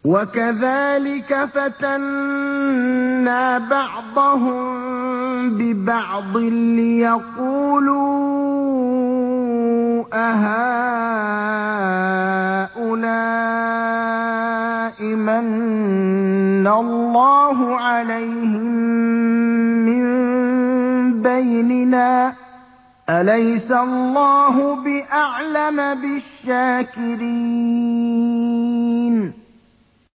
وَكَذَٰلِكَ فَتَنَّا بَعْضَهُم بِبَعْضٍ لِّيَقُولُوا أَهَٰؤُلَاءِ مَنَّ اللَّهُ عَلَيْهِم مِّن بَيْنِنَا ۗ أَلَيْسَ اللَّهُ بِأَعْلَمَ بِالشَّاكِرِينَ